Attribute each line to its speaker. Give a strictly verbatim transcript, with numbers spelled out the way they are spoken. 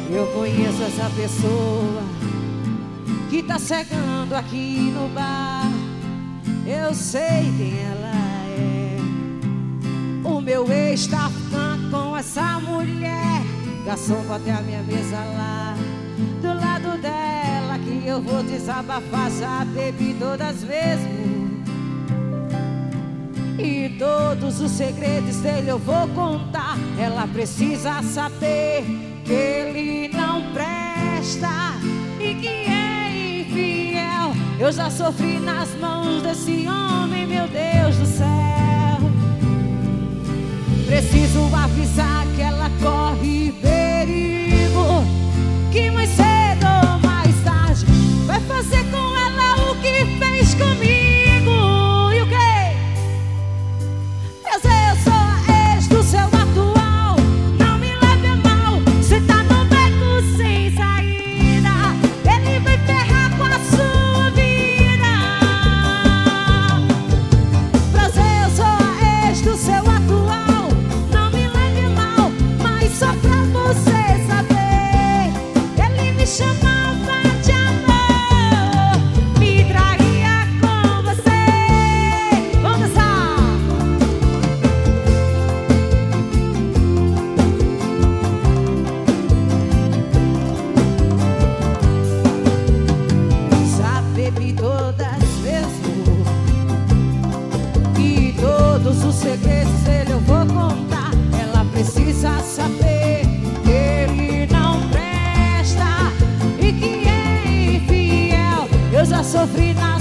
Speaker 1: Eu conheço essa pessoa que tá chegando aqui no bar. Eu sei quem ela é. O meu ex tá ficando com essa mulher. Garçom, bota a minha mesa lá do lado dela, que eu vou desabafar. Já bebi todas mesmo, e todos os segredos dele eu vou contar. Ela precisa saber que ele não presta e que é infiel. Eu já sofri nas mãos desse homem, meu Deus do céu. Preciso avisar que ela corre perigo, que mais cedo ou mais tarde vai fazer com ela o que fez comigo. E o quê? Mas eu sou a ex do seu atual. Não me leve a mal, cê tá no beco sem saída. Ele vai ferrar com a sua vida. Mas eu sou a ex do seu atual. Não me leve a mal, mas só pra você saber, ele me chamava de amor, me traía com você. Vamos dançar! Já bebi todas mesmo, e todos os segredos dele eu vou contar. Ela precisa saber que ele não presta e que é infiel. Eu já sofri nas